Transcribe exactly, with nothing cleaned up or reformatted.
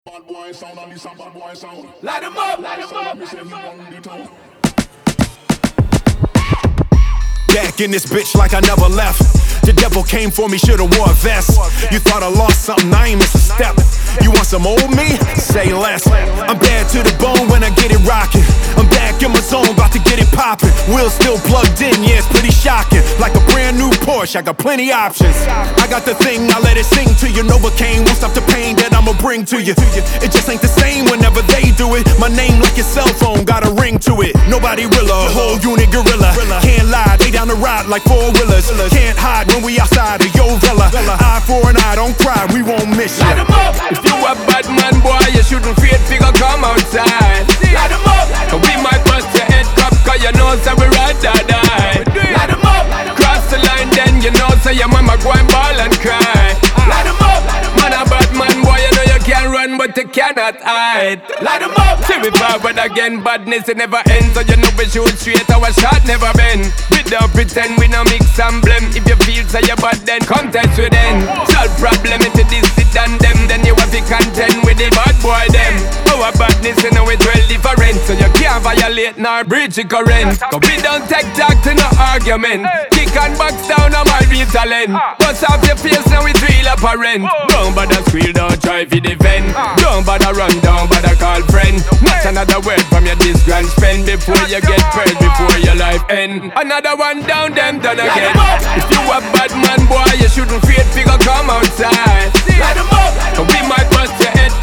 Bad boy sound and this a bad boy sound. Light 'em up, light 'em up. Me say he run the town. Back in this bitch like I never left. The devil came for me, should've wore a vest. You thought I lost something, I ain't miss a step. You want some old me? Say less. I'm bad to the bone when I get it rockin'. I'm back in my zone, about to get it poppin'. Wheels still plugged in, yeah, it's pretty shocking. Like a brand new Porsche, I got plenty options. I got the thing, I let it sing to you. Novocaine won't stop the pain that I'ma bring to you. It just ain't the same whenever they do it. My name like your cell phone, got a ring to it. Nobody realer, whole unit gorilla. Can't lie, they down the ride like four wheelers. Can't hide when we outside of your villa. Eye for an eye, don't cry, we won't miss you. Light 'em up. If you a bad man, boy, you shouldn't fear figure come outside. Light 'em up. We might bust your head cup, cause you know so we ride or die. Light 'em up. Cross the line then you know so your mama go and ball and cry. Light 'em up. Man a bad man, boy, you know you can run but you cannot hide. Light 'em up. See we forward again, badness it never ends. So you know we shoot straight, our shot never bend. We don't pretend we no mix and blame. If you feel say you bad then contest with them. Solve problem if you this it and them. Then you have to contend with the bad boy them. Our badness you know it's well different. So you can't violate nor breach the current. Cause we don't take talk to no argument. Kick and box down on my real talent. Bust off your face now it's real apparent. Don't bother squeal, don't try to defend. Don't bother run, don't bother call friend. Not another word from your this grand spend. Before you get paid, before your life end. Another one down, them done again. If you a bad man, boy, you shouldn't fear figure come outside. Light 'em up. We might bust your head